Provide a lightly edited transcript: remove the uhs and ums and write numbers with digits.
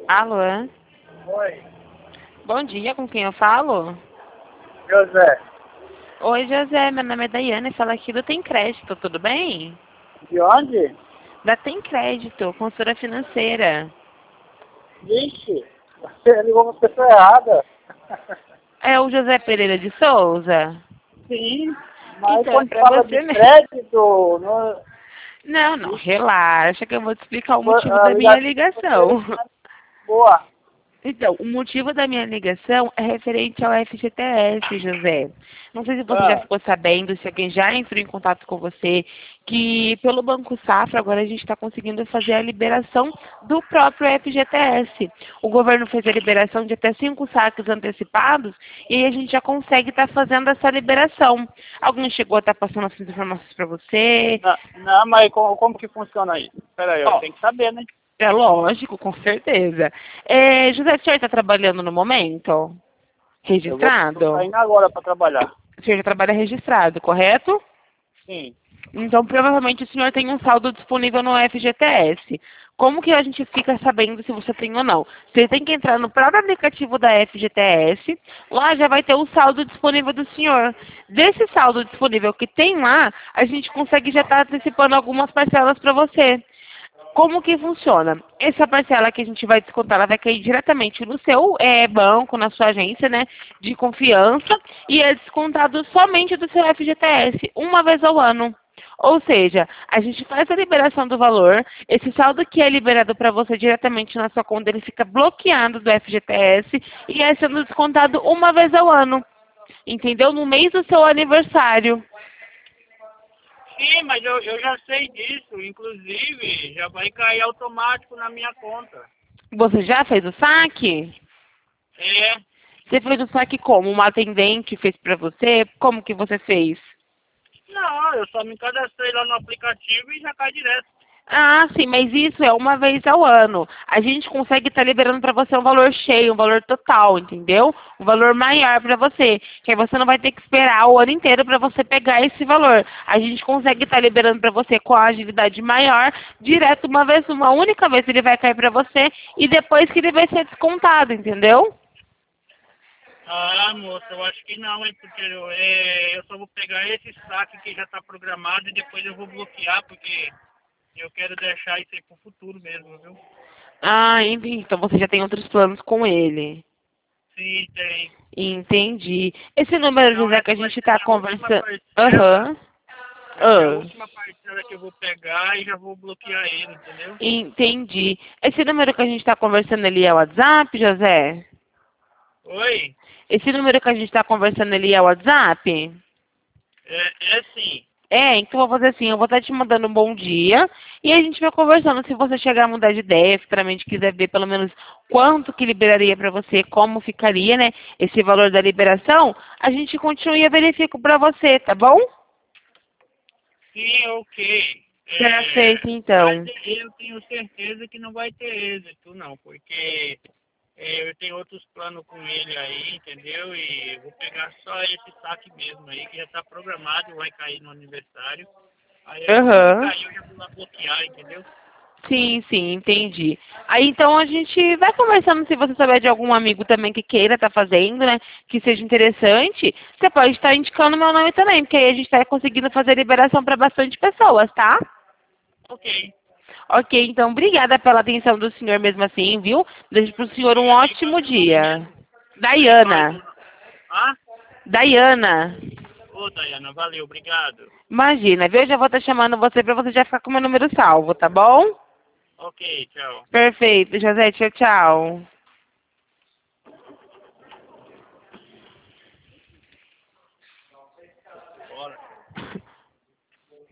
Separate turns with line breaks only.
Alô?
Oi,
Bom dia, com quem eu falo?
José.
Oi, José, meu nome é Daiane, fala aqui do Tem Crédito, tudo bem?
De onde?
Da Tem Crédito, consultora financeira.
Vixe, você ligou para a pessoa errada.
É o José Pereira de Souza?
Sim, mas
Então, é
quando
pra
fala de
você mesmo.
crédito, não,
Não, não, relaxa que eu vou te explicar o motivo
a
da minha
ligação de
ligação.
vocês não é boa.
Então, o motivo da minha ligação é referente ao FGTS, José. Não sei se você já
Ah,
ficou sabendo, se alguém já entrou em contato com você, que pelo Banco Safra agora a gente está conseguindo fazer a liberação do próprio FGTS. O governo fez a liberação de até 5 saques antecipados e aí a gente já consegue estar fazendo essa liberação. Alguém chegou a estar passando essas informações para você?
não, mas como que funciona isso? Espera aí, eu
Ó,
tenho que saber, né?
é lógico, com certeza. José, o senhor está trabalhando no momento?
Tô
Registrado?
saindo agora para trabalhar.
O senhor já trabalha registrado, correto?
Sim.
Então, provavelmente o senhor tem um saldo disponível no FGTS. Como que a gente fica sabendo se você tem ou não? Você tem que entrar no próprio aplicativo da FGTS, lá já vai ter o saldo disponível do senhor. Desse saldo disponível que tem lá, a gente consegue já estar antecipando algumas parcelas para você. Como que funciona? Essa parcela que a gente vai descontar, ela vai cair diretamente no seu banco, na sua agência, né, de confiança, e é descontado somente do seu FGTS, uma vez ao ano. Ou seja, a gente faz a liberação do valor, esse saldo que é liberado para você diretamente na sua conta, ele fica bloqueado do FGTS e é sendo descontado uma vez ao ano. Entendeu? No mês do seu aniversário.
Sim, mas eu já sei disso. Inclusive, já vai cair automático na minha conta.
Você já fez o saque?
É.
Você fez o saque como? Uma atendente fez pra você? Como que você fez?
Não, eu só me cadastrei lá no aplicativo e já cai direto.
Ah, sim, mas isso é uma vez ao ano. A gente consegue estar liberando para você um valor cheio, um valor total, entendeu? Um valor maior para você. Que aí você não vai ter que esperar o ano inteiro para você pegar esse valor. A gente consegue estar liberando para você com a agilidade maior, direto uma vez, uma única vez ele vai cair para você e depois que ele vai ser descontado, entendeu?
Ah, moça, eu acho que não, hein, porque eu só vou pegar esse saque que já está programado e depois eu vou bloquear, porque eu quero deixar isso aí pro futuro mesmo, viu?
Ah, entendi. Então você já tem outros planos com ele.
Sim, tem.
Entendi. Esse número,
Então
José, que a
essa vai
gente
ser
está
a última
conversando.
parcela,
Aham.
vai ser a
Ah,
última parcela que eu vou pegar e já vou bloquear ele, entendeu?
entendi. Esse número que a gente está conversando ali é o WhatsApp, José?
Oi?
Esse número que a gente está conversando ali é o WhatsApp?
É sim.
Então eu vou fazer assim, eu vou estar te mandando um bom dia e a gente vai conversando. Se você chegar a mudar de ideia, futuramente quiser ver pelo menos quanto que liberaria para você, como ficaria, né, esse valor da liberação, a gente continua e eu verifico para você, tá bom?
Sim, ok.
Perfeito,
Mas
então.
eu tenho certeza que não vai ter êxito, não, porque eu tenho outros planos com ele aí, entendeu? E eu vou pegar só esse saque mesmo aí, que já está programado, vai cair no aniversário. Aí assim que
Aham.
cair, eu já vou lá bloquear, entendeu?
Sim, sim, entendi. Aí então a gente vai conversando, se você souber de algum amigo também que queira estar fazendo, né? Que seja interessante, você pode estar indicando meu nome também, porque aí a gente está conseguindo fazer liberação para bastante pessoas, tá?
Ok.
Ok, então obrigada pela atenção do senhor mesmo assim, viu? Desejo para o senhor um
É, e qual
ótimo
que é o nome
dia.
mesmo? É, qual é o
Daiana.
nome? Ah?
Daiana.
Ô, Dayana, valeu, obrigado.
Imagina, viu? Eu já vou estar chamando você para você já ficar com o meu número salvo, tá bom?
Ok, tchau.
Perfeito, José. Tchau, tchau.